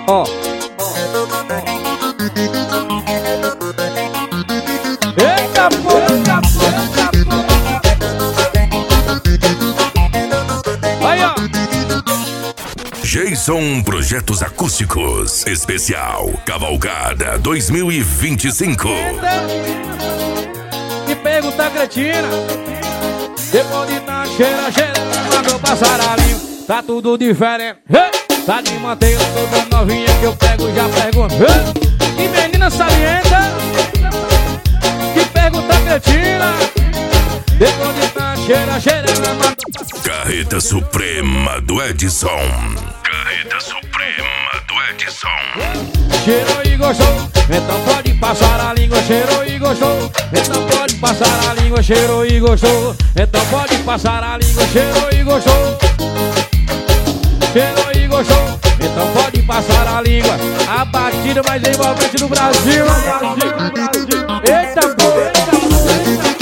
Ó. Eita porra, aí, ó. Jason Projetos Acústicos Especial Cavalgada 2025. Que pergunta cretina. Depois de tá cheira, mandou passar a língua. Tá tudo diferente. Tá de manteiga, toda novinha que eu pego já pergunto. Que menina salienta. Que pergunta cretina. Depois de tá cheira, mandou. Carreta Suprema do Edson. Carreta Suprema do Edson. Cheirou e gostou, então pode passar a língua. Cheirou e gostou, então pode passar a língua. Cheirou e gostou, então pode passar a língua. Cheirou e gostou, cheirou e gostou, então pode passar a língua. A batida mais envolvente do Brasil. Eita porra, eita porra.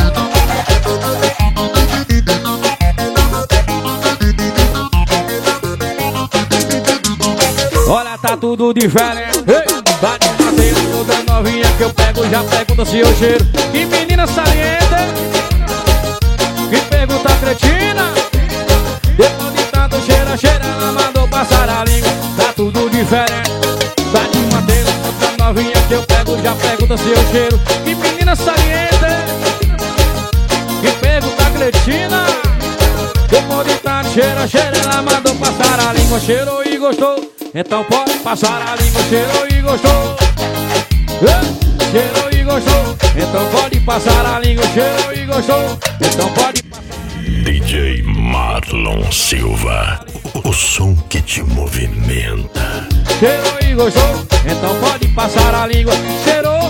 Olha, tá tudo diferente. Tá de madeira, toda novinha que eu pego já pergunta se eu cheiro. Que menina salienta. Que pergunta cretina. Depois de tanto cheira, ela mandou passar a língua. Tá tudo diferente. Tá de madeira, toda novinha que eu pego já pergunta se eu cheiro. Que menina salienta. Que pergunta cretina. Depois de tanto cheira, ela mandou passar a língua. Cheirou e gostou, então pode passar a língua. Cheirou e gostou, cheirou e gostou, então pode passar a língua. Cheirou e gostou, então pode. DJ Marlon Silva, o som que te movimenta. Cheirou e gostou, então pode passar a língua. Cheirou